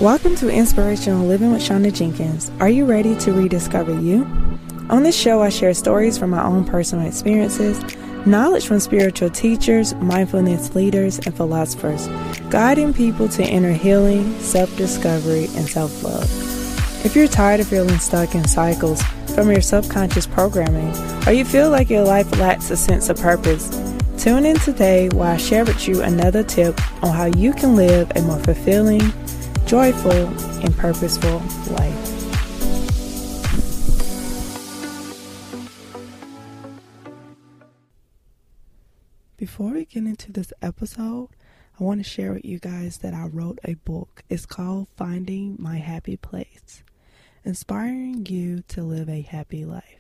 Welcome to Inspirational Living with Shonda Jenkins. Are you ready to rediscover you? On this show, I share stories from my own personal experiences, knowledge from spiritual teachers, mindfulness leaders, and philosophers, guiding people to inner healing, self-discovery, and self-love. If you're tired of feeling stuck in cycles from your subconscious programming, or you feel like your life lacks a sense of purpose, tune in today while I share with you another tip on how you can live a more fulfilling, joyful, and purposeful life. Before we get into this episode, I want to share with you guys that I wrote a book. It's called Finding My Happy Place, inspiring you to live a happy life.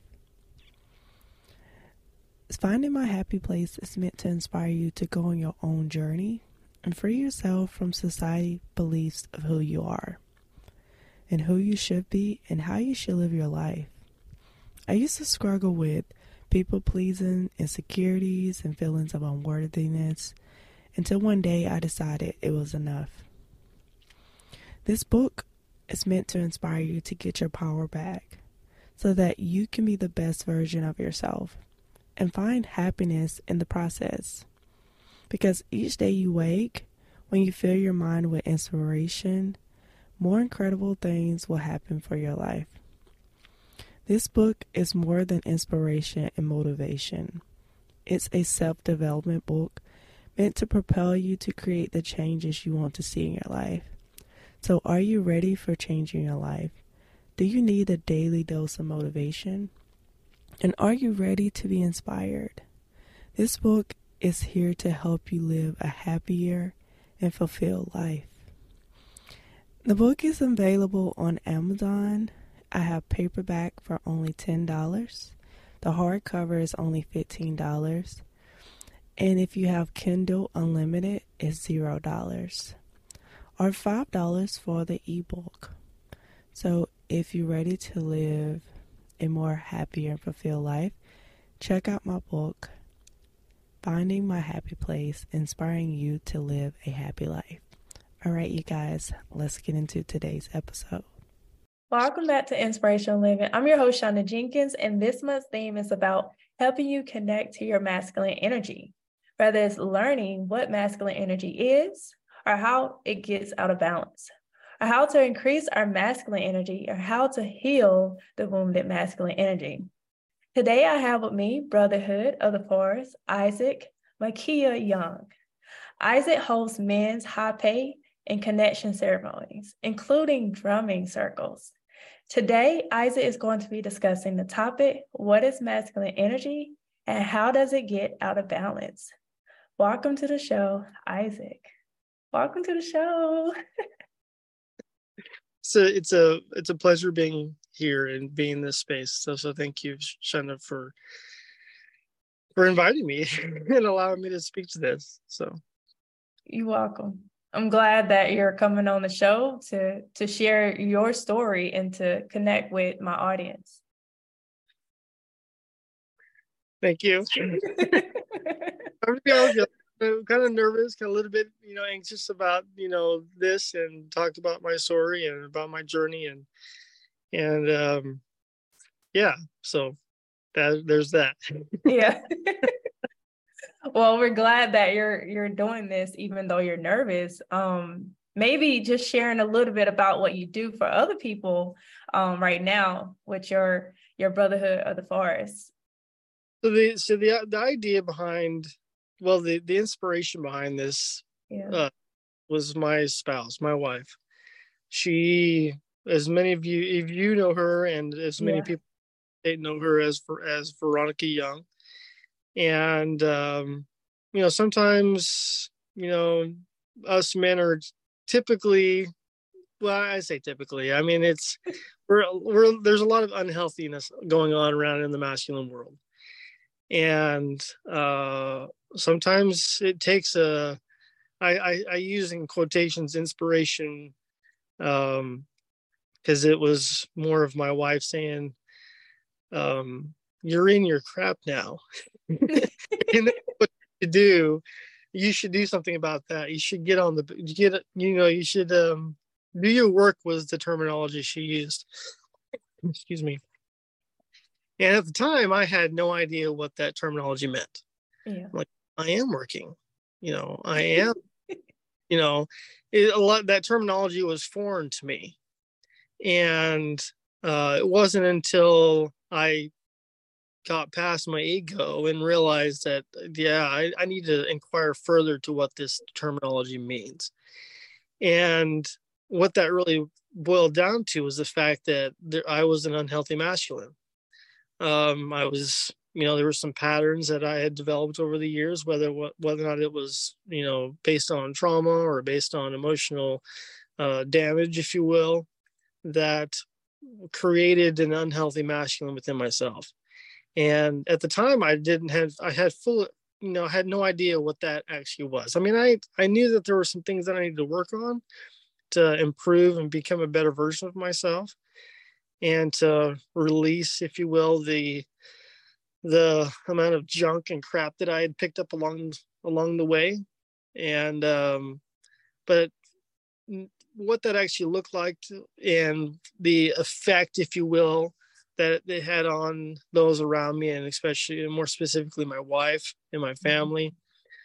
Finding My Happy Place is meant to inspire you to go on your own journey and free yourself from society beliefs of who you are and who you should be and how you should live your life. I used to struggle with people-pleasing, insecurities, and feelings of unworthiness until one day I decided it was enough. This book is meant to inspire you to get your power back so that you can be the best version of yourself and find happiness in the process. Because each day you wake, when you fill your mind with inspiration, more incredible things will happen for your life. This book is more than inspiration and motivation. It's a self-development book meant to propel you to create the changes you want to see in your life. So are you ready for changing your life? Do you need a daily dose of motivation? And are you ready to be inspired? This book is here to help you live a happier and fulfilled life. The book is available on Amazon. I have paperback for only $10. The hardcover is only $15. And if you have Kindle Unlimited, it's $0. Or $5 for the ebook. So if you're ready to live a more happier and fulfilled life, check out my book, Finding My Happy Place, inspiring you to live a happy life. All right, you guys, let's get into today's episode. Welcome back to Inspirational Living. I'm your host, Shonda Jenkins, and this month's theme is about helping you connect to your masculine energy, whether it's learning what masculine energy is or how it gets out of balance, or how to increase our masculine energy, or how to heal the wounded masculine energy. Today, I have with me Brotherhood of the Forest, Isaac Makia Young. Isaac hosts men's high pay and connection ceremonies, including drumming circles. Today, Isaac is going to be discussing the topic, what is masculine energy and how does it get out of balance? Welcome to the show, Isaac. Welcome to the show. So it's a pleasure being here and being in this space. So thank you, Shonda, for inviting me and allowing me to speak to this. So you're welcome. I'm glad that you're coming on the show to share your story and to connect with my audience. Thank you. I'm kind of nervous, kind of a little bit, anxious about, this, and talked about my story and about my journey and yeah, so there's that. Yeah. Well, we're glad that you're doing this, even though you're nervous. Maybe just sharing a little bit about what you do for other people right now with your Brotherhood of the Forest. So the idea behind, the inspiration behind this was my spouse, my wife. She, as many of you, if you know her, and as many people know her as Veronica Young. And sometimes us men are typically, I say typically, I mean it's we're there's a lot of unhealthiness going on around in the masculine world, and sometimes it takes I use in quotations inspiration, because it was more of my wife saying, you're in your crap now. And what to do, you should do something about that. You should get on the, you should do your work was the terminology she used. Excuse me. And at the time, I had no idea what that terminology meant. Yeah. Like, I am working, I am, a lot that terminology was foreign to me. And it wasn't until I got past my ego and realized that, I need to inquire further to what this terminology means. And what that really boiled down to was the fact that I was an unhealthy masculine. I was, there were some patterns that I had developed over the years, whether or not it was, based on trauma or based on emotional damage, if you will, that created an unhealthy masculine within myself. And at the time, I had no idea what that actually was. I mean, I knew that there were some things that I needed to work on to improve and become a better version of myself, and to release, if you will, the amount of junk and crap that I had picked up along the way. And but what that actually looked like, and the effect, if you will, that it had on those around me, and especially, more specifically, my wife and my family.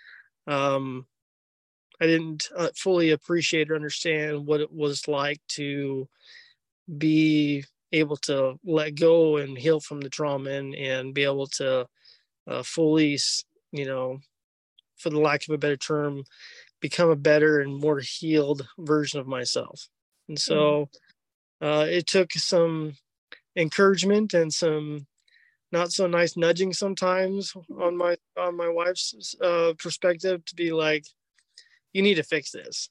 I didn't fully appreciate or understand what it was like to be able to let go and heal from the trauma, and be able to fully, for the lack of a better term, become a better and more healed version of myself. And so it took some encouragement and some not so nice nudging sometimes on my wife's perspective, to be like, you need to fix this.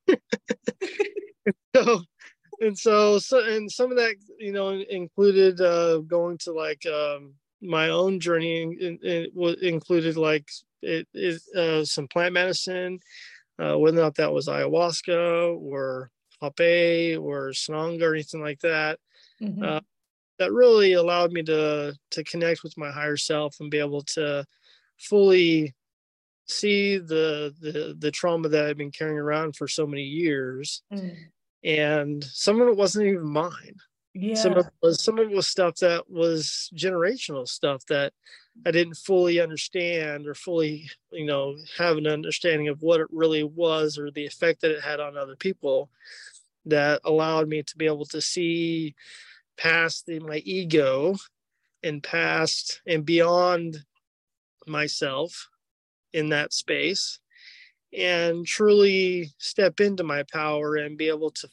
So some of that, included going to, like, my own journey. It included, like, some plant medicine, whether or not that was ayahuasca or hape or sananga or anything like that. That really allowed me to connect with my higher self and be able to fully see the trauma that I've been carrying around for so many years. And some of it wasn't even mine. Some of it was stuff that was generational stuff that I didn't fully understand, or fully, have an understanding of what it really was, or the effect that it had on other people, that allowed me to be able to see past my ego, and past and beyond myself in that space, and truly step into my power and be able to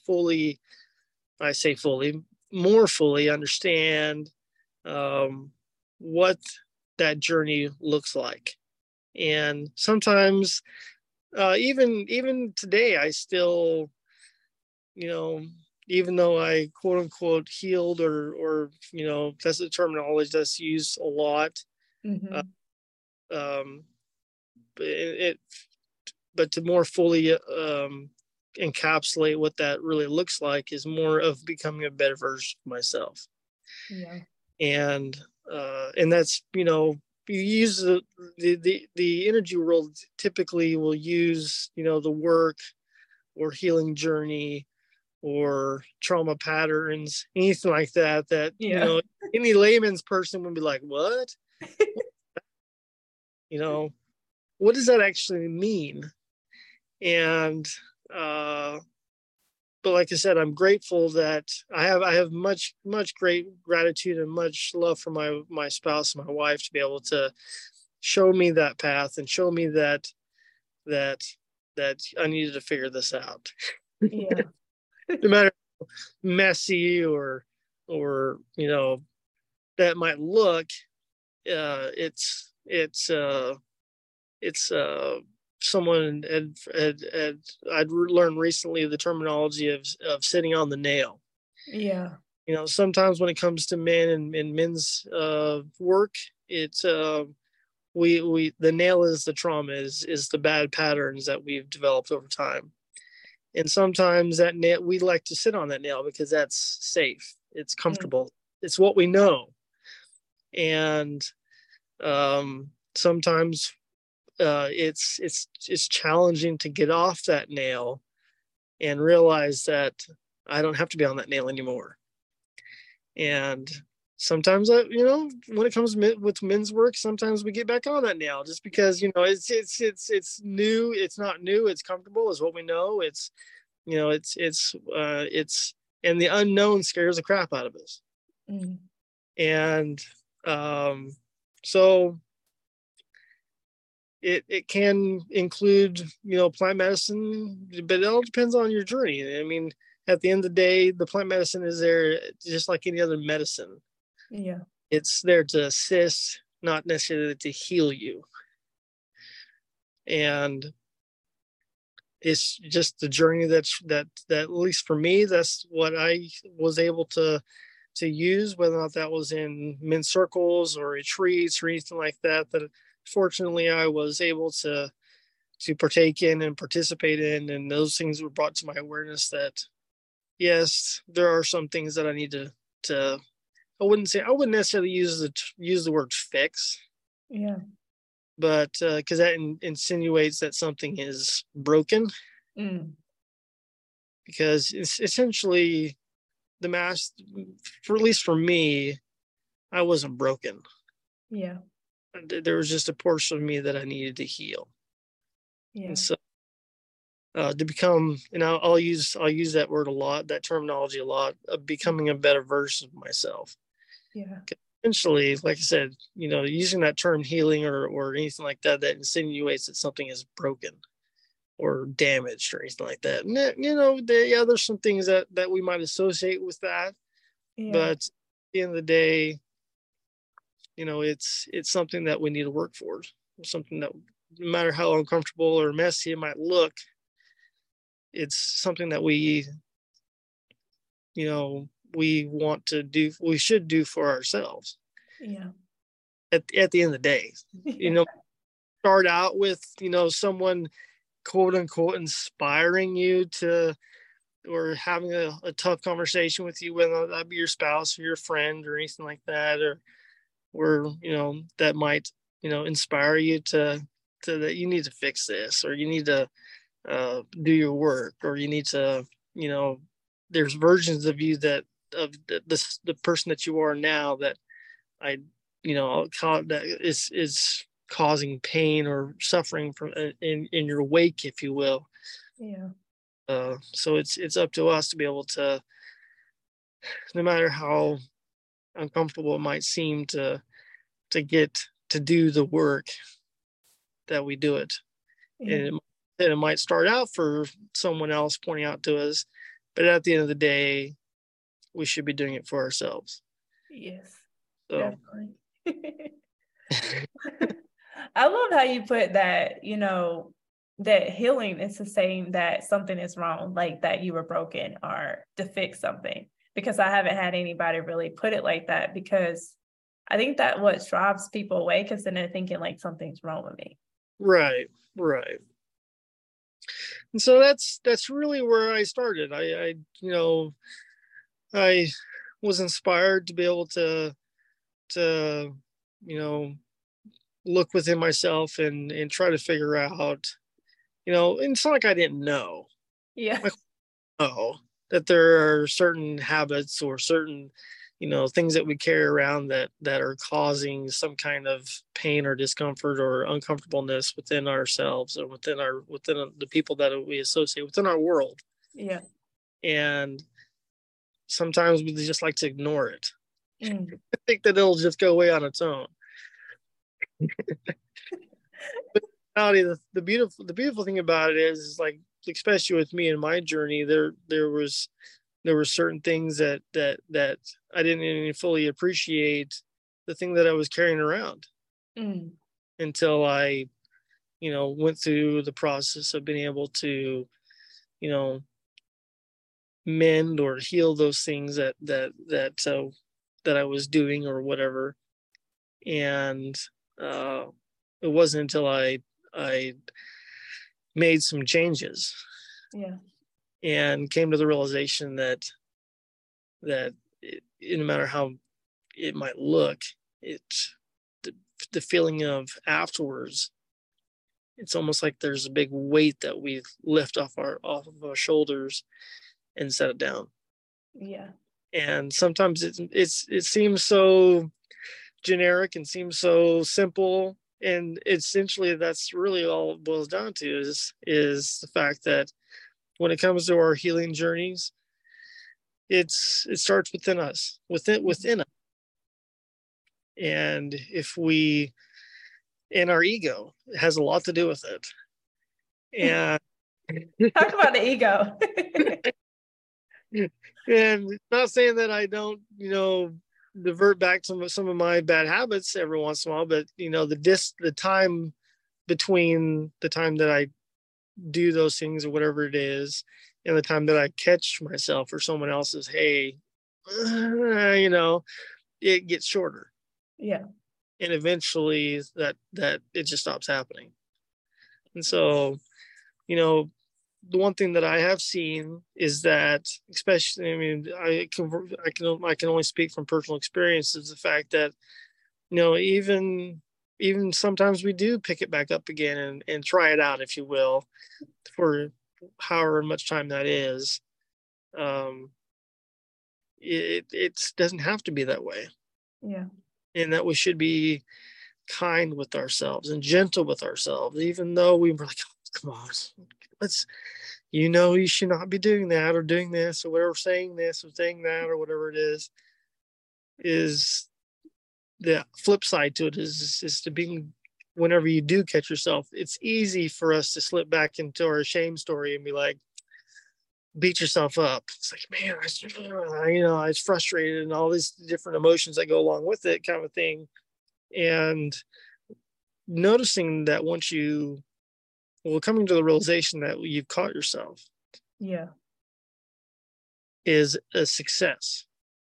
more fully understand what that journey looks like. And sometimes, even today, I still, even though I quote unquote healed, or that's the terminology that's used a lot. But to more fully encapsulate what that really looks like, is more of becoming a better version of myself. And that's, you use the energy world typically will use, the work or healing journey or trauma patterns, anything like that, any layman's person would be like, what? What does that actually mean? And but like I said, I'm grateful that I have much great gratitude and much love for my spouse, my wife, to be able to show me that path and show me that I needed to figure this out. No matter how messy or that might look, it's someone I'd learned recently the terminology of sitting on the nail. Sometimes when it comes to men and men's work, it's we the nail is the trauma, is the bad patterns that we've developed over time. And sometimes that nail, we like to sit on that nail because that's safe, it's comfortable, it's what we know. And sometimes it's challenging to get off that nail and realize that I don't have to be on that nail anymore. And sometimes, when it comes with men's work, sometimes we get back on that nail just because, it's new. It's not new. It's comfortable is what we know. It's, and the unknown scares the crap out of us. Mm. And so it can include, plant medicine, but it all depends on your journey. I mean, at the end of the day, the plant medicine is there just like any other medicine. Yeah. It's there to assist, not necessarily to heal you. And it's just the journey that at least for me, that's what I was able to use, whether or not that was in men's circles or retreats or anything like that, that fortunately I was able to partake in and participate in. And those things were brought to my awareness that, yes, there are some things that I need to I wouldn't necessarily use the word fix. Yeah. But because that insinuates that something is broken. Mm. Because it's essentially the mass, at least for me, I wasn't broken. Yeah. There was just a portion of me that I needed to heal. Yeah. And so to become, and I'll use that word a lot, that terminology a lot, of becoming a better version of myself. Yeah. Essentially, like I said, using that term healing or anything like that, that insinuates that something is broken or damaged or anything like that. And there's some things that we might associate with that. Yeah. But at the end of the day, it's something that we need to work for. Something that, no matter how uncomfortable or messy it might look, it's something that we want to do, we should do for ourselves. Yeah. At the end of the day, start out with, someone quote unquote inspiring you to, or having a tough conversation with you, whether that be your spouse or your friend or anything like that, or that might, inspire you to that you need to fix this, or you need to do your work, or you need to, there's versions of you that of the person that you are now that that is causing pain or suffering from in your wake, if you will. Yeah. So it's up to us to be able to, no matter how uncomfortable it might seem, to get to do the work, that we do it. Yeah. And it might start out for someone else pointing out to us, but at the end of the day, we should be doing it for ourselves. Yes, so. Definitely. I love how you put that, that healing is to saying that something is wrong, like that you were broken, or to fix something, because I haven't had anybody really put it like that, because I think that what drives people away, because then they're thinking like something's wrong with me. Right. And so that's really where I started. I was inspired to be able to look within myself and try to figure out, and it's not like I didn't know. Yeah. That there are certain habits or certain, things that we carry around that are causing some kind of pain or discomfort or uncomfortableness within ourselves or within the people that we associate within our world. Yeah. And sometimes we just like to ignore it. I think that it'll just go away on its own. But the beautiful thing about it is like, especially with me in my journey, there were certain things that I didn't even fully appreciate the thing that I was carrying around until I, went through the process of being able to, mend or heal those things that I was doing or whatever. And it wasn't until I made some changes. Yeah. And came to the realization that no matter how it might look, the feeling of afterwards it's almost like there's a big weight that we lift off of our shoulders and set it down. Yeah. And sometimes it seems so generic and seems so simple, and essentially that's really all it boils down to is the fact that when it comes to our healing journeys, it starts within us, within us. And if we, and our ego has a lot to do with it. And talk about the ego. And not saying that I don't, divert back to some of my bad habits every once in a while, but the time between the time that I do those things or whatever it is, and the time that I catch myself or someone else's, hey, it gets shorter. Yeah. And eventually that it just stops happening. And so, the one thing that I have seen is that, especially, I mean, I can only speak from personal experience, is the fact that, even sometimes we do pick it back up again and try it out, if you will, for however much time that is. It doesn't have to be that way. Yeah. And that we should be kind with ourselves and gentle with ourselves, even though we were like, oh, come on, you should not be doing that or doing this or whatever, saying this or saying that or whatever it is the flip side to it is to being, whenever you do catch yourself, it's easy for us to slip back into our shame story and be like, beat yourself up. It's like, man, I was frustrated and all these different emotions that go along with it, kind of a thing. And noticing that once coming to the realization that you've caught yourself, yeah, is a success.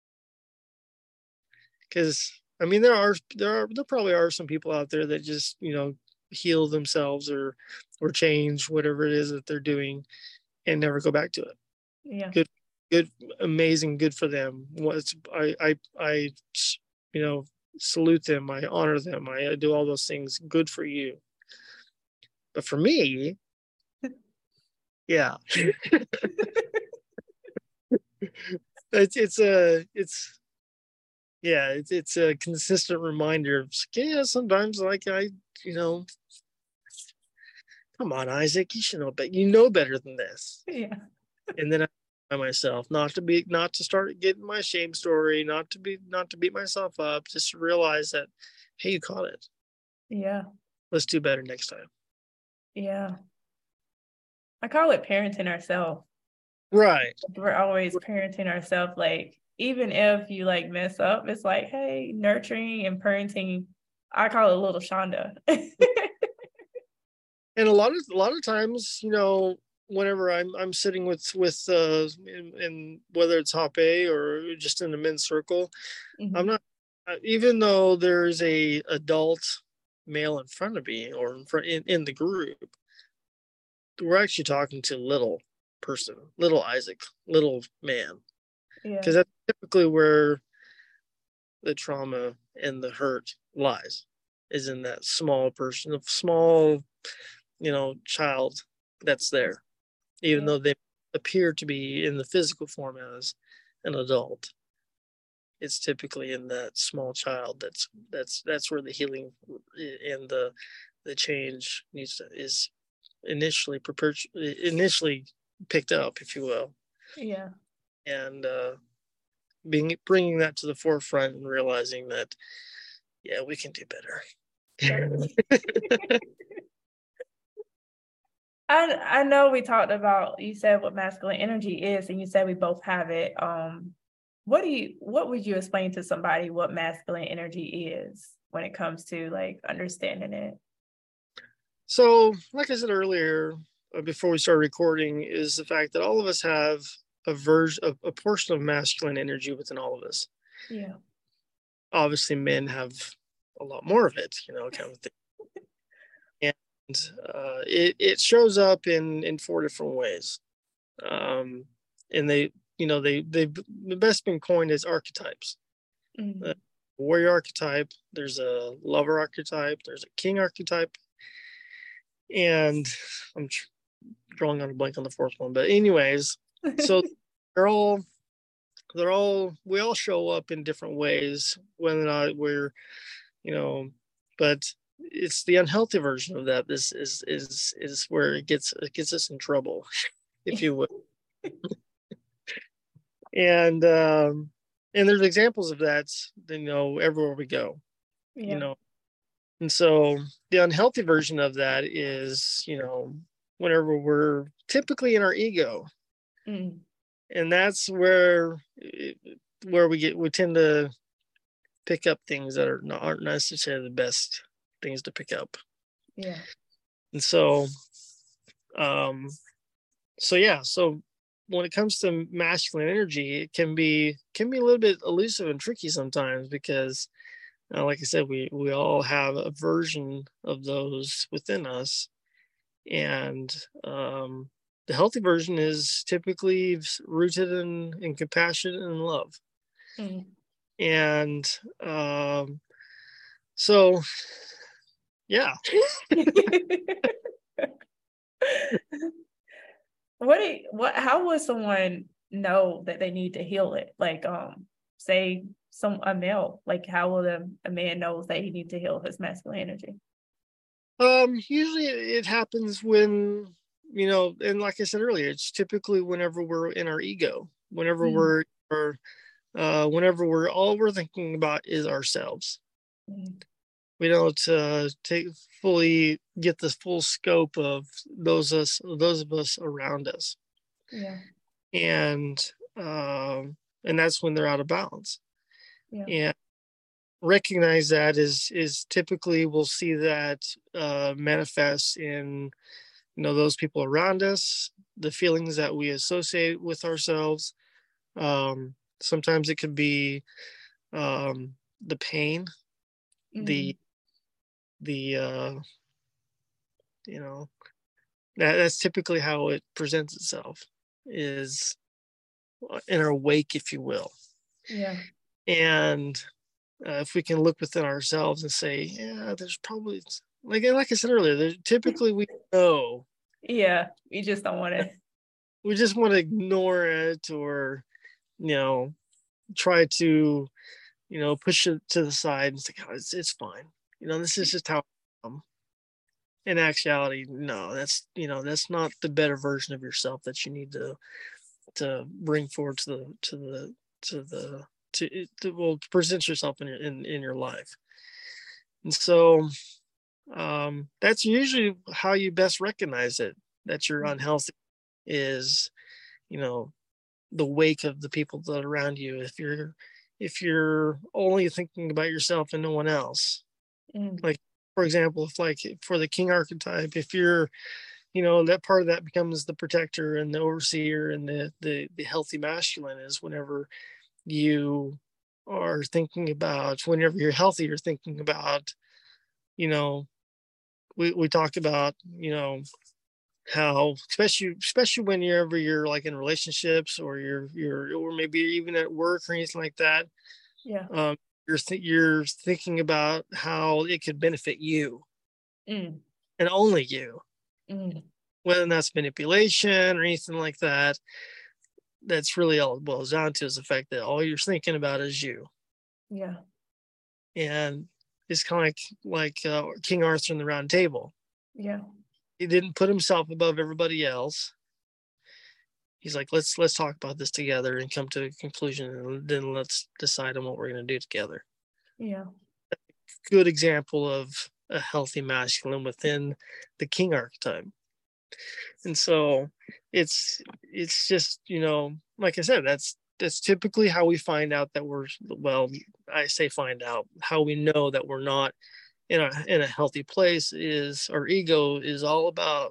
Because I mean, there probably are some people out there that just heal themselves or change whatever it is that they're doing and never go back to it. Yeah. Good, amazing, good for them. I salute them. I honor them. I do all those things. Good for you. But for me, yeah, it's a consistent reminder of, sometimes like come on, Isaac, you should know, but better than this. Yeah. And then I myself not to start getting my shame story, not to beat myself up, just to realize that, hey, you caught it. Yeah. Let's do better next time. Yeah. I call it parenting ourselves. Right. We're always parenting ourselves. Like, even if you mess up, it's like, hey, nurturing and parenting. I call it little Shonda. And a lot of times, whenever I'm sitting with in whether it's Hop A or just in the men's circle, mm-hmm. I'm not, even though there's a adult male in front of me or in the group, we're actually talking to little person, little Isaac, little man. Yeah. Because that's typically where the trauma and the hurt lies, is in that small person, a small, child that's there, even though they appear to be in the physical form as an adult. It's typically in that small child that's where the healing and the change is initially picked up, if you will. Yeah. And bringing that to the forefront and realizing that, yeah, we can do better. I know we talked about, you said what masculine energy is, and you said we both have it. What would you explain to somebody what masculine energy is when it comes to understanding it? So, like I said earlier, before we started recording, is the fact that all of us have a portion of masculine energy within all of us. Yeah. Obviously, men have a lot more of it, kind of thing. And it shows up in 4 different ways. And they've the best been coined as archetypes. Mm-hmm. Warrior archetype, there's a lover archetype, there's a king archetype, And I'm drawing on a blank on the fourth one, but anyways, so we all show up in different ways, whether or not we're, but it's the unhealthy version of that. This is where it gets us in trouble, if you would. And there's examples of that, everywhere we go, and so the unhealthy version of that is, whenever we're typically in our ego. And that's where we tend to pick up things that aren't necessarily the best things to pick up. Yeah. And so so when it comes to masculine energy, it can be a little bit elusive and tricky sometimes, because like I said, we all have a version of those within us. And the healthy version is typically rooted in compassion and love. And so, yeah. How would someone know that they need to heal it? Like, say a male, like how will a man knows that he needs to heal his masculine energy? Usually it happens when, and like I said earlier, it's typically whenever we're in our ego, whenever we're all we're thinking about is ourselves. We don't fully get the full scope of those of us around us. Yeah. And that's when they're out of balance. Yeah. And recognize that is typically we'll see that manifest in those people around us, the feelings that we associate with ourselves. Sometimes it could be the pain, that's typically how it presents itself, is in our wake, if you will. Yeah. And if we can look within ourselves and say, yeah, there's probably, like I said earlier, typically we know. Yeah, we just don't want to. We just want to ignore it, or try to push it to the side and say, oh, it's fine. This is just how I am. In actuality, no, that's not the better version of yourself that you need to bring forward to present yourself in your life. And so that's usually how you best recognize it, that you're unhealthy, is the wake of the people that are around you. If you're only thinking about yourself and no one else, like for example, if like for the king archetype, if you're that part of that becomes the protector and the overseer, and the healthy masculine is whenever you are thinking about, whenever you're healthy, you're thinking about, we talk about, how, especially whenever you're like in relationships, or or maybe even at work or anything like that. Yeah. You're thinking about how it could benefit you, and only you, whether that's manipulation or anything like that. That's really all it boils down to, is the fact that all you're thinking about is you. Yeah. And it's kind of like King Arthur in the Round Table. Yeah. He didn't put himself above everybody else. He's like, let's talk about this together and come to a conclusion, and then let's decide on what we're going to do together. Yeah. Good example of a healthy masculine within the king archetype. And so it's just, like I said, that's typically how we find out that I say find out, how we know that we're not in a healthy place, is our ego is all about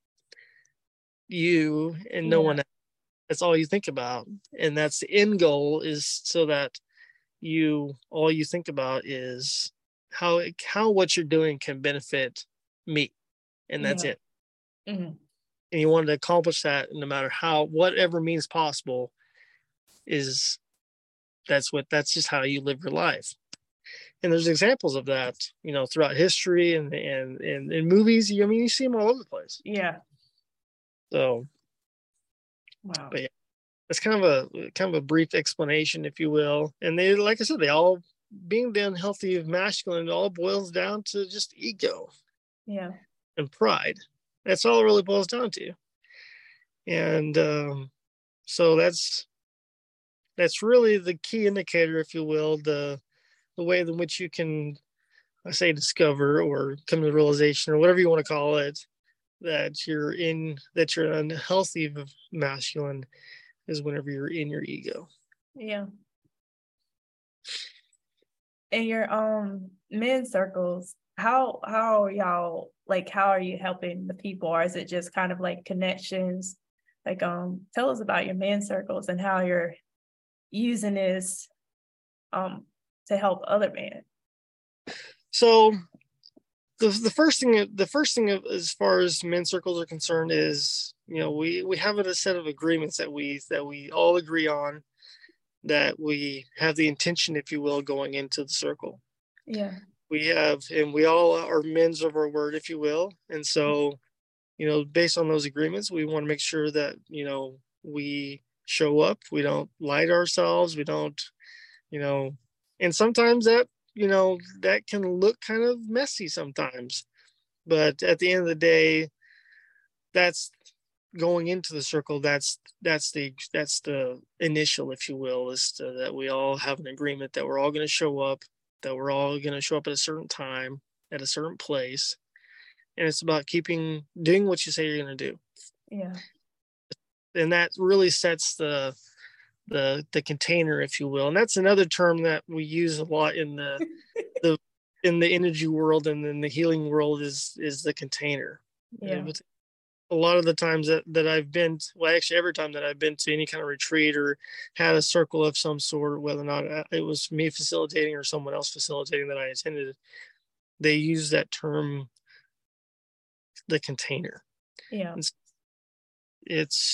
you and no one else. That's all you think about. And that's the end goal, is so that all you think about is how what you're doing can benefit me. And that's it. Mm-hmm. And you want to accomplish that no matter whatever means possible, that's just how you live your life. And there's examples of that, throughout history and in movies. I mean, you see them all over the place. Yeah. So, wow. But yeah, that's kind of a brief explanation, if you will. And they, like I said, they all, being the unhealthy masculine, it all boils down to just ego. Yeah. And pride. That's all it really boils down to. And so that's really the key indicator, if you will, the way in which you can, I say, discover or come to the realization, or whatever you want to call it, that you're unhealthy masculine, is whenever you're in your ego. Yeah. In your men's circles, how are y'all, like, how are you helping the people, or is it just kind of like connections? Like, tell us about your men's circles and how you're using this to help other men. So the first thing as far as men's circles are concerned is, we have a set of agreements that we all agree on, that we have the intention, if you will, going into the circle. Yeah. We all are men's of our word, if you will. And so, based on those agreements, we want to make sure that, we show up, we don't lie to ourselves, we don't, and sometimes that, that can look kind of messy sometimes. But at the end of the day, that's going into the circle. That's the initial, if you will, is that we all have an agreement that we're all going to show up, at a certain time, at a certain place. And it's about doing what you say you're going to do. Yeah. And that really sets the container, if you will. And that's another term that we use a lot in the in the energy world and in the healing world, is the container. Yeah. A lot of the times that I've been, well, actually every time that I've been to any kind of retreat or had a circle of some sort, whether or not it was me facilitating or someone else facilitating that I attended, they use that term, the container. Yeah. It's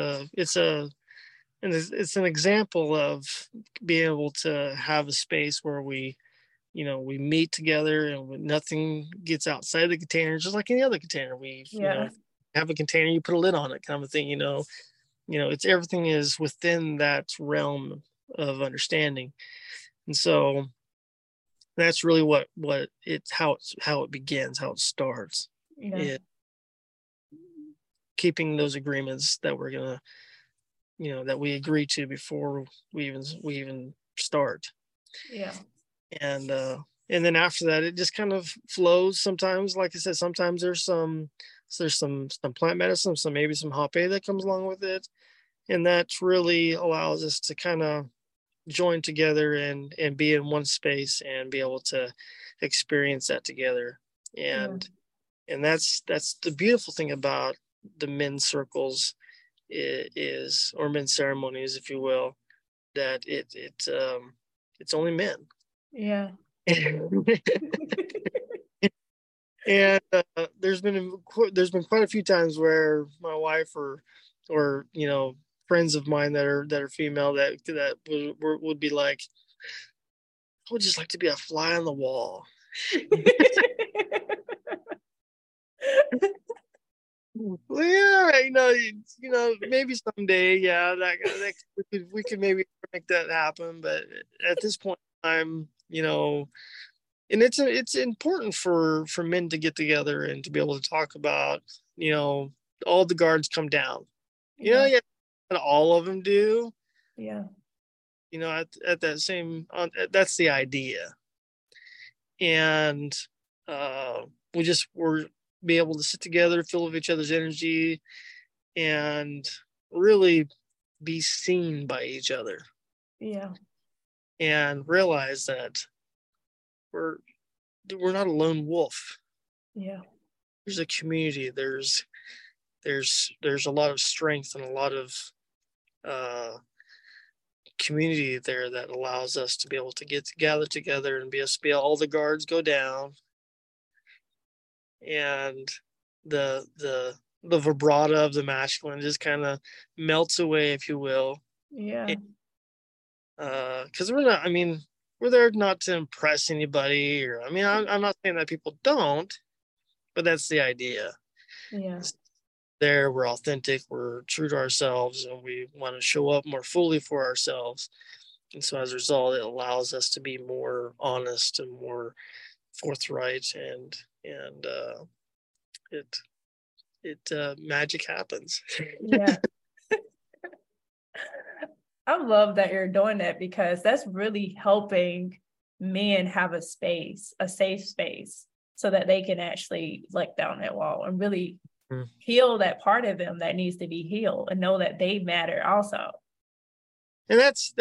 an example of being able to have a space where we meet together and nothing gets outside the container, just like any other container. Have a container, you put a lid on it, kind of a thing. It's everything is within that realm of understanding. And so that's really how it begins, how it starts. Yeah. Keeping those agreements that we're gonna, that we agree to before we even start. Yeah. And then after that, it just kind of flows. Sometimes, like I said, sometimes there's some plant medicine, maybe some hape that comes along with it, and that really allows us to kind of join together and be in one space and be able to experience that together. And that's the beautiful thing about the men's circles is, or men's ceremonies, if you will, that it's only men. Yeah. And there's been quite a few times where my wife or friends of mine that are female that would be like, I would just like to be a fly on the wall. Well, yeah, maybe someday, yeah, that we could maybe make that happen. But at this point in time, and it's important for men to get together and to be able to talk about, all the guards come down. Yeah, all of them do. Yeah. At that same, that's the idea. And we're be able to sit together, feel with each other's energy, and really be seen by each other. Yeah. And realize that we're not a lone wolf. Yeah. There's a community. There's a lot of strength and a lot of community there that allows us to be able to gather together and be all the guards go down, and the vibrato of the masculine just kind of melts away, if you will. Yeah. Because we're not, we're there not to impress anybody, or I mean, I'm not saying that people don't, but that's the idea. Yeah. There, we're authentic, we're true to ourselves, and we want to show up more fully for ourselves. And so as a result, it allows us to be more honest and more forthright, and magic happens. Yeah. I love that you're doing that, because that's really helping men have a space, a safe space, so that they can actually let down that wall and really heal that part of them that needs to be healed, and know that they matter also. And that's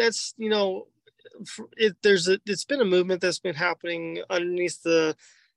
it's been a movement that's been happening underneath the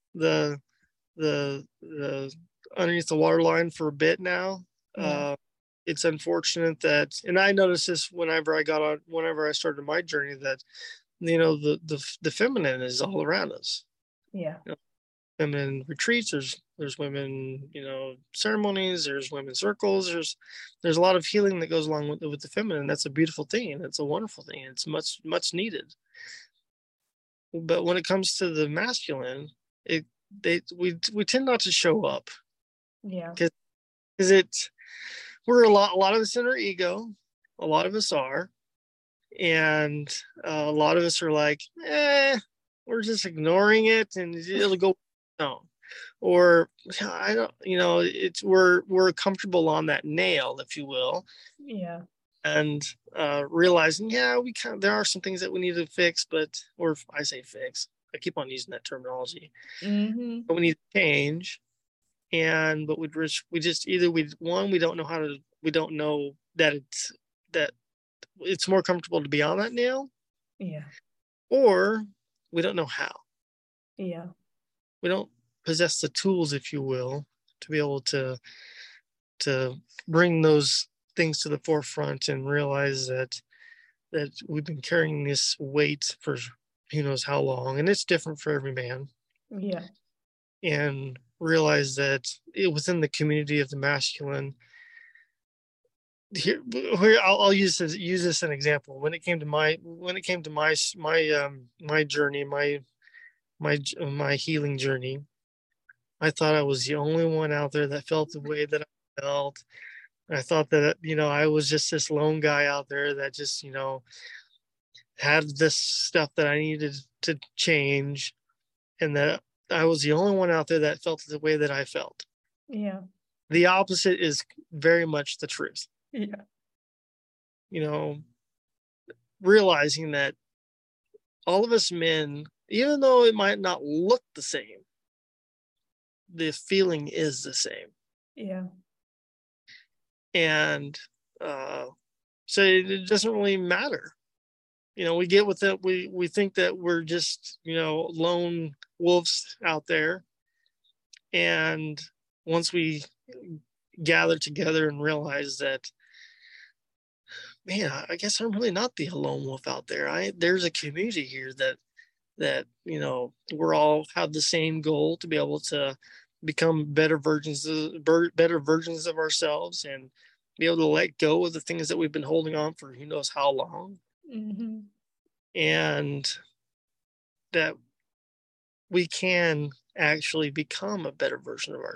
underneath the waterline for a bit now. Yeah. It's unfortunate that, and I noticed this whenever I started my journey, that the feminine is all around us. Yeah. Feminine retreats, there's women, ceremonies, there's women circles, there's a lot of healing that goes along with the feminine. That's a beautiful thing, and it's a wonderful thing. It's much needed. But when it comes to the masculine, we tend not to show up. Yeah. Because we're a lot of us in our ego. A lot of us are. And a lot of us are like, we're just ignoring it and it'll go down. Or I don't, we're comfortable on that nail, if you will. Yeah. And realizing, there are some things that we need to fix, or I say fix, I keep on using that terminology. Mm-hmm. But we need to change. But we just either we don't know that it's more comfortable to be on that nail. Yeah. Or we don't know how. Yeah. We don't possess the tools, if you will, to be able to bring those things to the forefront and realize that we've been carrying this weight for who knows how long, and it's different for every man. Yeah. And realize that within the community of the masculine, here I'll use this as an example. When it came to my journey, my healing journey, I thought I was the only one out there that felt the way that I felt. I thought that I was just this lone guy out there that just had this stuff that I needed to change, and that I was the only one out there that felt the way that I felt. Yeah. The opposite is very much the truth. Yeah. Realizing that all of us men, even though it might not look the same, the feeling is the same. Yeah. And so it doesn't really matter. We get with it. We think that we're just, lone wolves out there. And once we gather together and realize that, man, I guess I'm really not the lone wolf out there. There's a community here that we're all have the same goal, to be able to become better versions of ourselves, and be able to let go of the things that we've been holding on for who knows how long. Mm-hmm. And that we can actually become a better version of ourselves.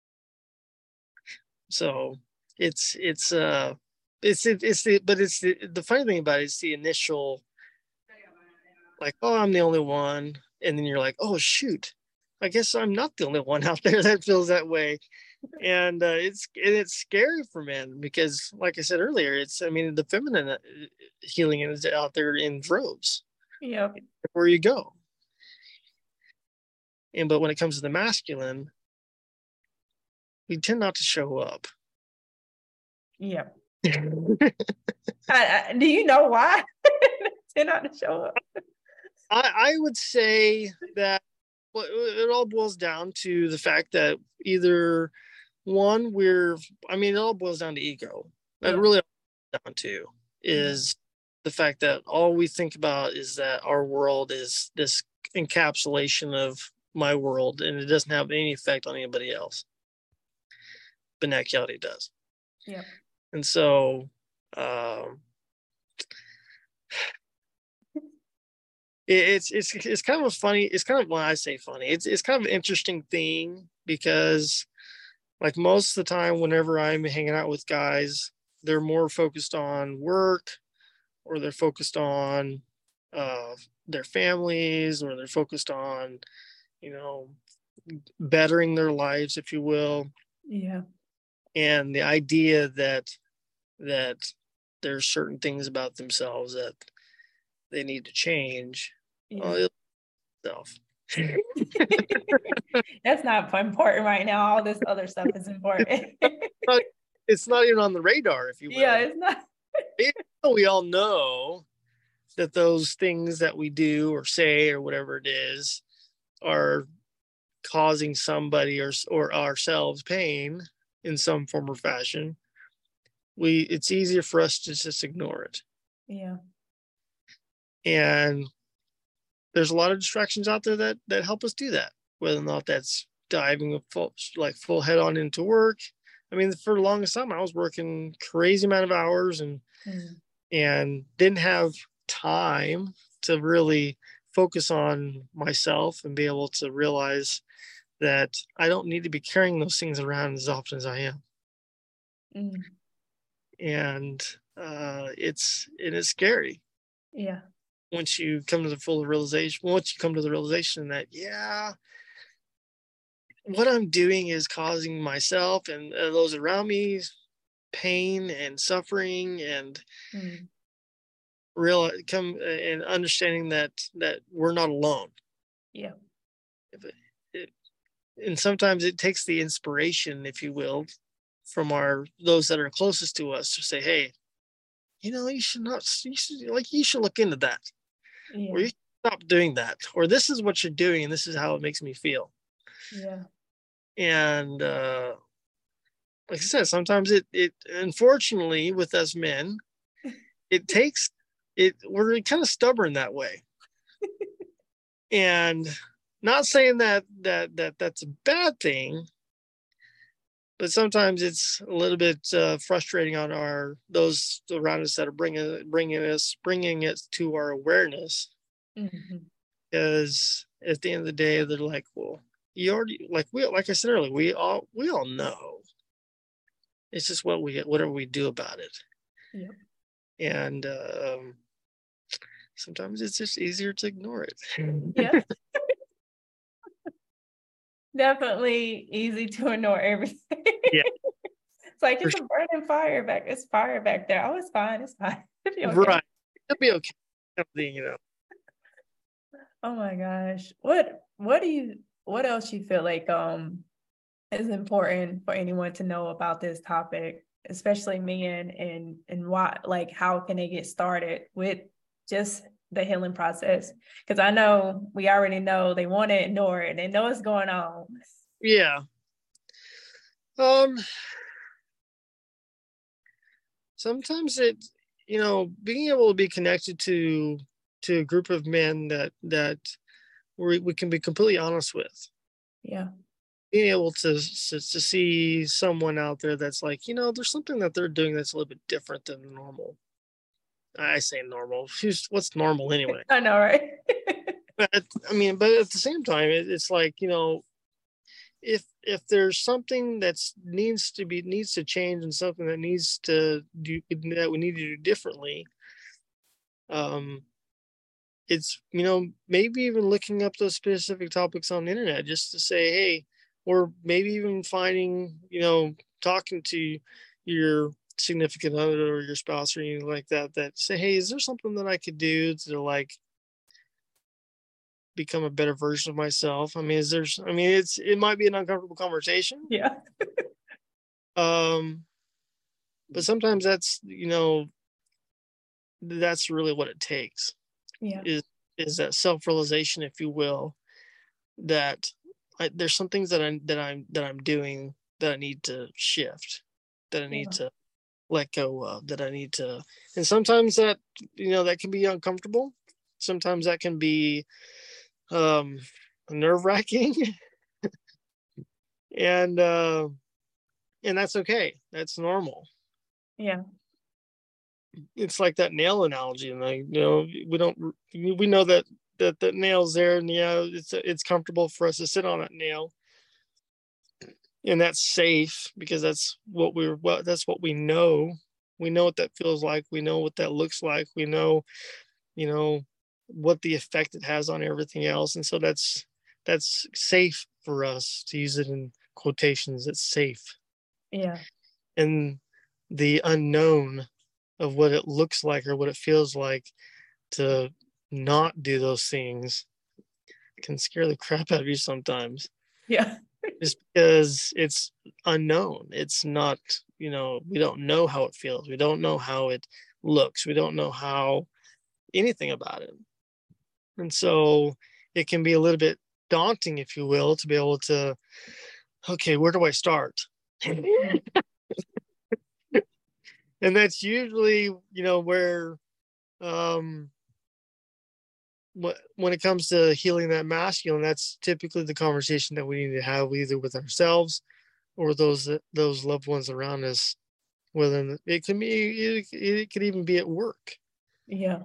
So the funny thing about it is the initial, like, oh, I'm the only one. And then you're like, oh, shoot, I guess I'm not the only one out there that feels that way. And it's scary for men, because, like I said earlier, the feminine healing is out there in droves. Yeah. Where you go. But when it comes to the masculine, we tend not to show up. Yeah. Do you know why? Tend not to show up. I would say that it all boils down to the fact that either one, it all boils down to ego. That really down to is the fact that all we think about is that our world is this encapsulation of my world, and it doesn't have any effect on anybody else. But in actuality, it does. Yeah. And so It's kind of a funny. It's kind of, when I say funny, it's kind of an interesting thing, because like most of the time, whenever I'm hanging out with guys, they're more focused on work, or they're focused on their families, or they're focused on, you know, bettering their lives, if you will. Yeah. And the idea that there's certain things about themselves that they need to change. Yeah. Self. That's not important right now. All this other stuff is important. It's not even on the radar, if you will. Yeah, it's not. We all know that those things that we do or say or whatever it is are causing somebody or ourselves pain in some form or fashion. It's easier for us to just ignore it. Yeah. And there's a lot of distractions out there that help us do that, whether or not that's diving full head on into work. I mean, for the longest time, I was working crazy amount of hours and didn't have time to really focus on myself and be able to realize that I don't need to be carrying those things around as often as I am. And it's scary. Yeah. Once you come to the realization that, yeah, what I'm doing is causing myself and those around me pain and suffering, and understanding that we're not alone. Yeah. And sometimes it takes the inspiration, if you will, from those that are closest to us to say, hey, you should look into that. Yeah. Or you should stop doing that. Or this is what you're doing and this is how it makes me feel. Yeah. And like I said, sometimes it unfortunately with us men, we're kind of stubborn that way. And not saying that that's a bad thing, but sometimes it's a little bit frustrating on those around us that are bringing it to our awareness. Because at the end of the day, they're like, well, you already, like I said earlier, we all know. It's just whatever we do about it. Yep. And sometimes it's just easier to ignore it. Yeah. Definitely easy to ignore everything. Yeah. It's like it's a burning fire back. It's fire back there. Oh, it's fine. It's fine. It'll be okay. Right. It'll be okay. Something. Oh my gosh. What else you feel like is important for anyone to know about this topic, especially men, and why, like, how can they get started with just the healing process? Because I know we already know they want to ignore it. They know what's going on. Yeah. Sometimes being able to be connected to a group of men that we can be completely honest with. Yeah. Being able to see someone out there that's like, there's something that they're doing that's a little bit different than normal. I say normal. What's normal anyway? I know, right? But at the same time, it's like, if there's something that needs to change and something that needs to do that we need to do differently, it's maybe even looking up those specific topics on the internet just to say, hey, or maybe even finding, talking to your significant other or your spouse or anything like that say, hey, is there something that I could do to like become a better version of myself? It might be an uncomfortable conversation. Yeah. But sometimes that's really what it takes. Yeah. Is that self-realization, if you will, that there's some things that I'm doing that I need to shift, that I need to let go of, that I need to, and sometimes that that can be uncomfortable. Sometimes that can be nerve-wracking. and that's okay. That's normal. Yeah. It's like that nail analogy, and we know that the nail's there, and it's comfortable for us to sit on that nail, and that's safe because that's what we know. We know what that feels like. We know what that looks like. We know, what the effect it has on everything else, and so that's safe for us, to use it in quotations. It's safe. Yeah. And the unknown of what it looks like or what it feels like to not do those things can scare the crap out of you sometimes. Yeah. Just because it's unknown. It's not, we don't know how it feels. We don't know how it looks. We don't know how anything about it. And so it can be a little bit daunting, if you will, to be able to, okay, where do I start? And that's usually, where when it comes to healing that masculine, that's typically the conversation that we need to have, either with ourselves or those loved ones around us. Whether it can be, it could even be at work. Yeah.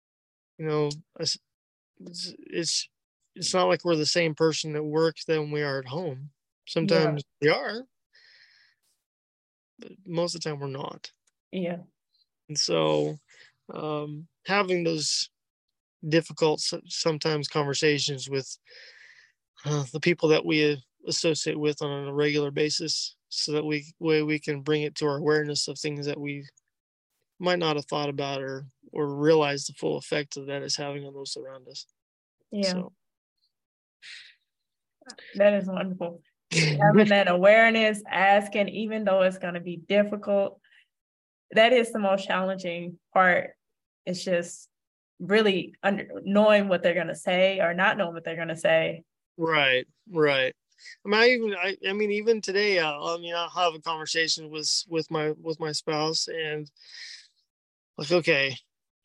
It's not like we're the same person at work than we are at home. Sometimes we are, but most of the time we're not. Yeah. And so having those difficult sometimes conversations with the people that we associate with on a regular basis, so that we can bring it to our awareness of things that we might not have thought about or realize the full effect that is having on those around us. Yeah. So. That is wonderful. Having that awareness, asking, even though it's going to be difficult, that is the most challenging part. It's just really knowing what they're going to say or not knowing what they're going to say. Right. I mean, even today, I'll have a conversation with my spouse, and like, okay,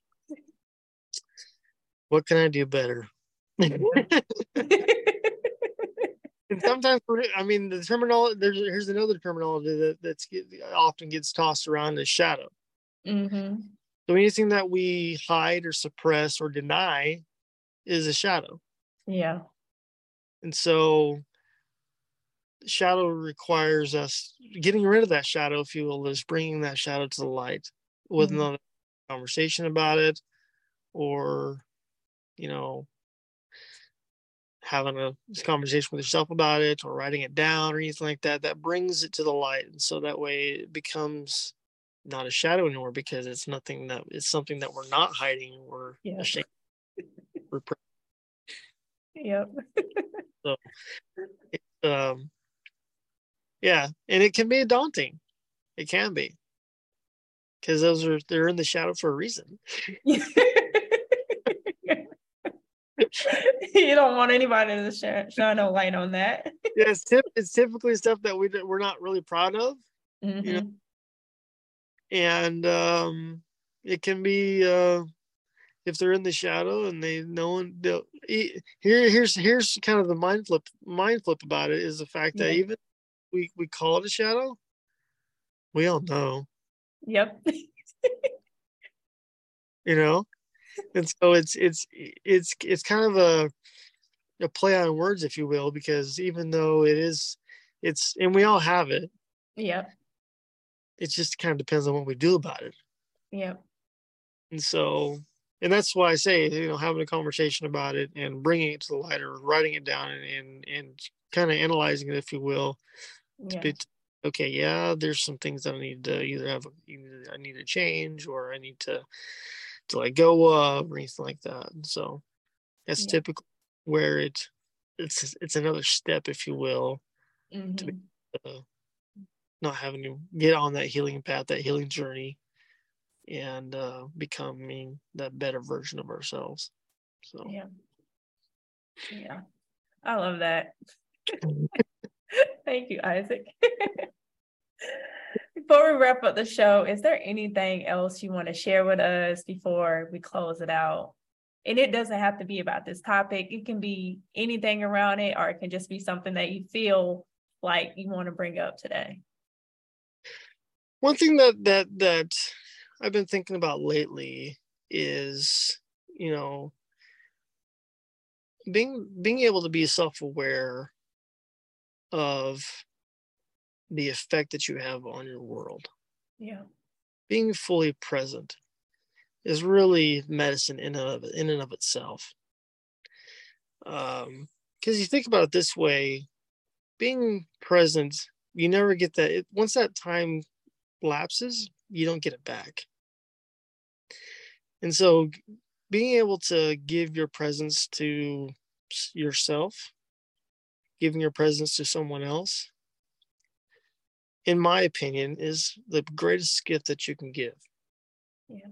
what can I do better? And sometimes, the terminology, here's another terminology that often gets tossed around, is shadow. Mm-hmm. So anything that we hide or suppress or deny is a shadow. Yeah. And so shadow requires us getting rid of that shadow, if you will, is bringing that shadow to the light with another conversation about it, or, having a conversation with yourself about it, or writing it down or anything like that. That brings it to the light. And so that way it becomes not a shadow anymore, because it's something that we're not hiding or ashamed. Yep. So yeah, and it can be daunting. It can be, because they're in the shadow for a reason. You don't want anybody to shine no light on that. Yeah, it's typically stuff that we're not really proud of. Mm-hmm. And it can be, if they're in the shadow and here's kind of the mind flip about it, is the fact that even we call it a shadow, we all know. Yep. And so it's kind of a play on words, if you will, because even though it's and we all have it. Yep. It just kind of depends on what we do about it. Yep. And so, and that's why I say, having a conversation about it and bringing it to the light, or writing it down, and kind of analyzing it, if you will. Yeah. Okay, yeah, there's some things that I need to I need to change, or I need to let go of, or anything like that. And so that's typically where it's another step, if you will, to be, not having to get on that healing path, that healing journey, and becoming that better version of ourselves. So yeah, I love that. Thank you, Isaac. Before we wrap up the show, is there anything else you want to share with us before we close it out? And it doesn't have to be about this topic. It can be anything around it, or it can just be something that you feel like you want to bring up today. One thing that I've been thinking about lately is, being able to be self-aware of the effect that you have on your world. Yeah. Being fully present is really medicine in and of itself. Because you think about it this way, being present, you never get that. Once that time lapses, you don't get it back. And so being able to give your presence to yourself, giving your presence to someone else, in my opinion, is the greatest gift that you can give. Yeah.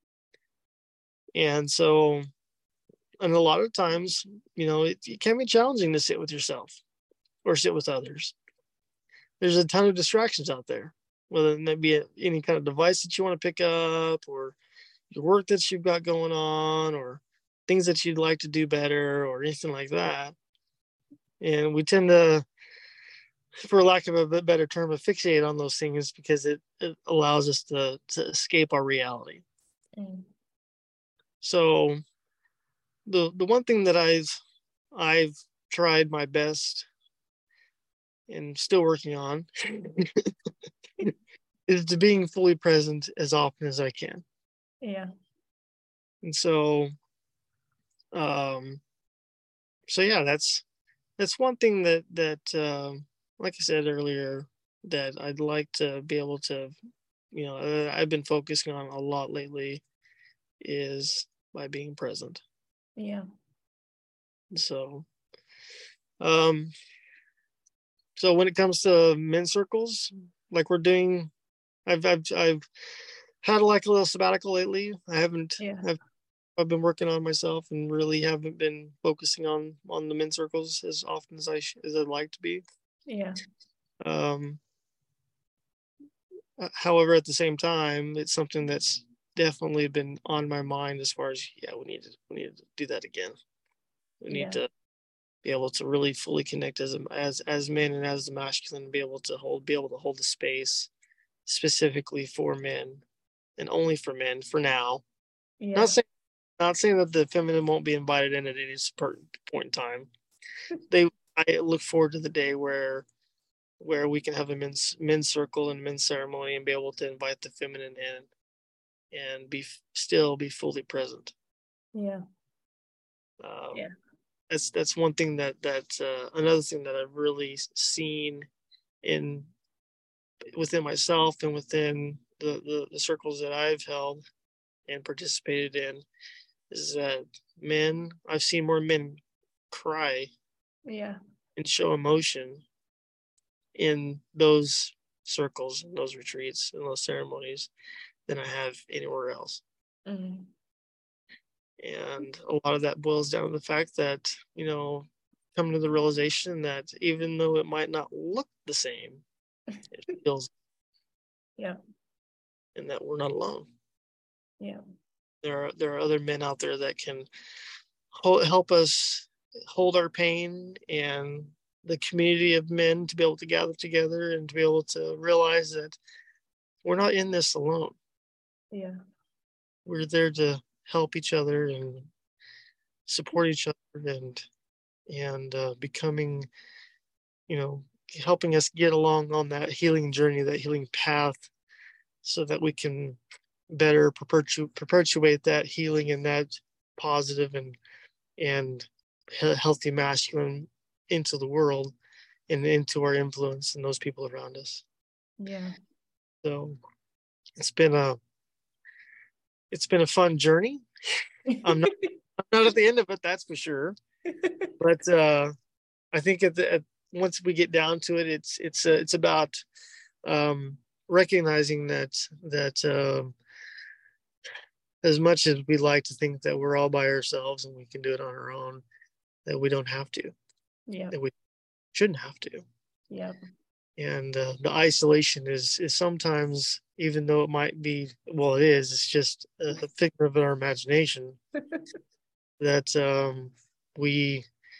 And so, and a lot of times, it can be challenging to sit with yourself or sit with others. There's a ton of distractions out there, whether it be any kind of device that you want to pick up, or your work that you've got going on, or things that you'd like to do better, or anything like that. And we tend to, for lack of a better term, fixate on those things because it allows us to escape our reality. Mm. So the one thing that I've tried my best and still working on is to being fully present as often as I can. Yeah. And so yeah, that's one thing that like I said earlier, that I'd like to be able to, I've been focusing on a lot lately, is by being present. Yeah. So so when it comes to men's circles, like we're doing, I've had like a little sabbatical lately. I haven't. Yeah. I've been working on myself and really haven't been focusing on the men's circles as often as I'd like to be. Yeah. However, at the same time, it's something that's definitely been on my mind as far as, we need to do that again. We need to be able to really fully connect as men and as the masculine, be able to hold the space specifically for men and only for men for now. Yeah. Not saying that the feminine won't be invited in at any certain point in time. I look forward to the day where we can have a men's circle and men's ceremony and be able to invite the feminine in and still be fully present. Yeah. That's one thing that another thing that I've really seen within myself and within the circles that I've held and participated in, is that I've seen more men cry and show emotion in those circles, in those retreats, in those ceremonies than I have anywhere else. Mm-hmm. And a lot of that boils down to the fact that, coming to the realization that even though it might not look the same, it feels. Yeah. And that we're not alone. Yeah. There are other men out there that can help us hold our pain, and the community of men to be able to gather together and to be able to realize that we're not in this alone. Yeah. We're there to help each other and support each other, and becoming, helping us get along on that healing journey, that healing path, so that we can better perpetuate that healing and that positive and healthy masculine into the world and into our influence and those people around us. Yeah. So it's been a fun journey. I'm not at the end of it, that's for sure. But I think once we get down to it, it's about recognizing that as much as we like to think that we're all by ourselves and we can do it on our own, that we don't have to. Yeah. That we shouldn't have to. Yeah. And the isolation is sometimes, even though it might be, well, it's just a figure of our imagination, that we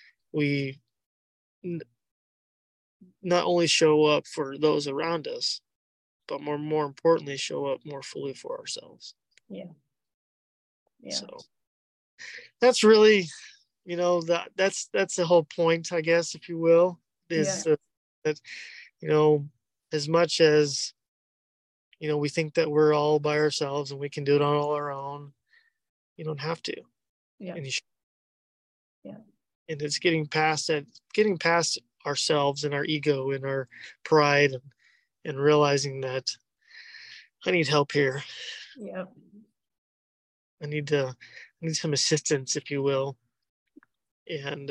not only show up for those around us, but more importantly, show up more fully for ourselves. Yeah. Yeah. So that's really that's the whole point, I guess, if you will, is that, as much as, we think that we're all by ourselves and we can do it on all our own, you don't have to. Yeah. And yeah. And it's getting past ourselves and our ego and our pride, and realizing that I need help here. Yep. I need some assistance, if you will. And,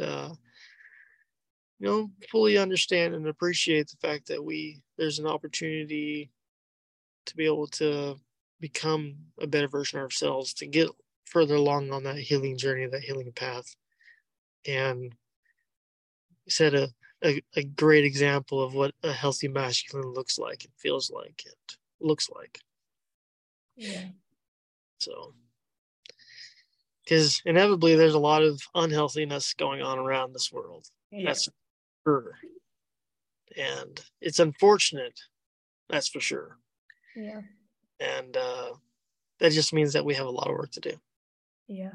fully understand and appreciate the fact that there's an opportunity to be able to become a better version of ourselves, to get further along on that healing journey, that healing path. And you said a great example of what a healthy masculine looks like, and feels like, it looks like. Yeah. So, because inevitably there's a lot of unhealthiness going on around this world. Yeah. That's for sure. And it's unfortunate, that's for sure. Yeah. And that just means that we have a lot of work to do. Yeah.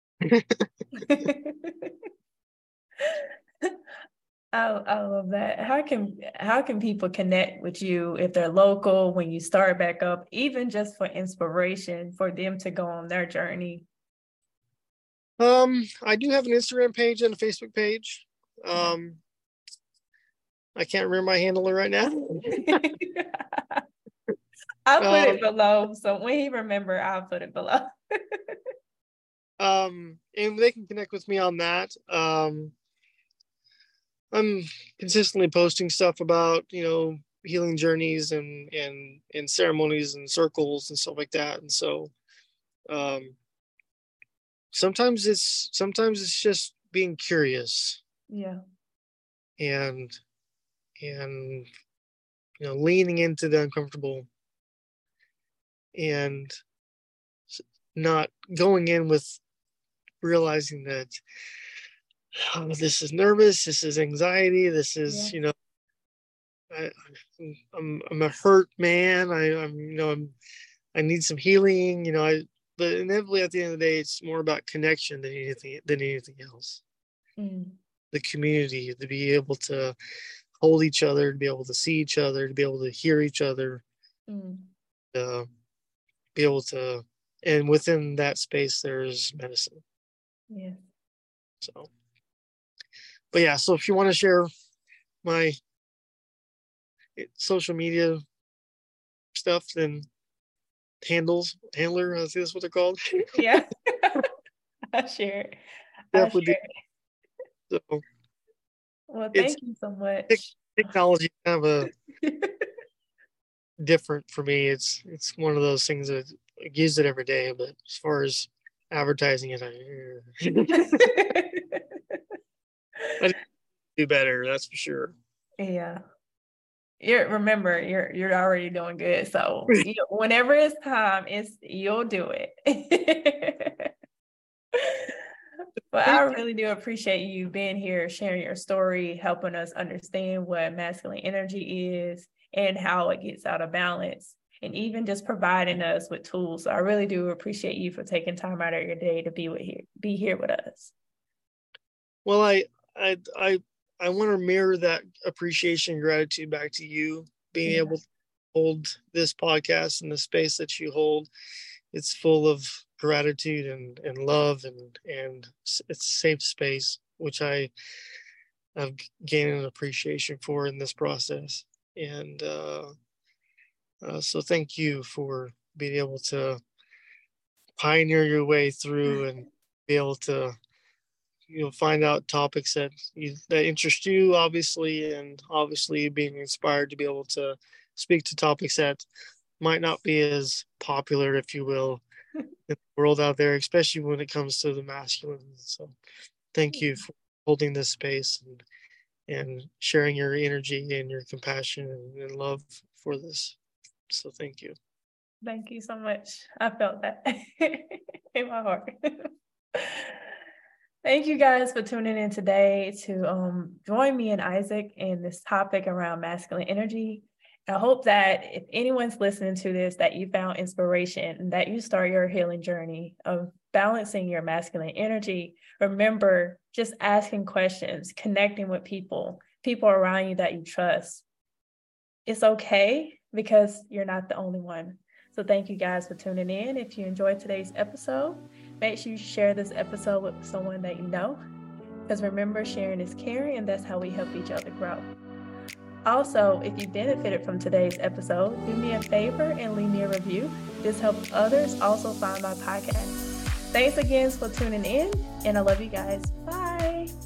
I love that. How can people connect with you if they're local, when you start back up, even just for inspiration for them to go on their journey? I do have an Instagram page and a Facebook page. I can't remember my handle right now. I'll put it below. So when he remember, I'll put it below. And they can connect with me on that. I'm consistently posting stuff about, healing journeys and ceremonies and circles and stuff like that. And so, sometimes it's just being curious. Yeah. And leaning into the uncomfortable, and not going in with realizing that, this is nervous, this is anxiety, this is, I'm a hurt man. I need some healing, but inevitably at the end of the day, it's more about connection than anything else. The community, to be able to hold each other, to be able to see each other, to be able to hear each other, be able to, and within that space, there's medicine. Yeah. So, but yeah, so if you want to share my social media stuff, then handler, I think that's what they're called. Yeah. I'll share it. Definitely. So, well, thank you so much. Technology kind of different for me. It's one of those things that I use it every day, but as far as advertising it, I do better, that's for sure. Yeah. Remember, you're already doing good. So whenever it's time, you'll do it. But I really do appreciate you being here, sharing your story, helping us understand what masculine energy is and how it gets out of balance, and even just providing us with tools. So I really do appreciate you for taking time out of your day to be here with us. Well, I want to mirror that appreciation and gratitude back to you, being able to hold this podcast in the space that you hold. It's full of gratitude and love, and it's a safe space, which I've gained an appreciation for in this process. And so thank you for being able to pioneer your way through and be able to find out topics that interest you, obviously, and obviously being inspired to be able to speak to topics that might not be as popular, if you will, in the world out there, especially when it comes to the masculine. So thank you for holding this space and sharing your energy and your compassion and love for this. So thank you. Thank you so much. I felt that in my heart. Thank you guys for tuning in today to join me and Isaac in this topic around masculine energy. I hope that if anyone's listening to this, that you found inspiration and that you start your healing journey of balancing your masculine energy. Remember, just asking questions, connecting with people around you that you trust. It's okay because you're not the only one. So thank you guys for tuning in. If you enjoyed today's episode, make sure you share this episode with someone that you know. Because remember, sharing is caring, and that's how we help each other grow. Also, if you benefited from today's episode, do me a favor and leave me a review. This helps others also find my podcast. Thanks again for tuning in, and I love you guys. Bye.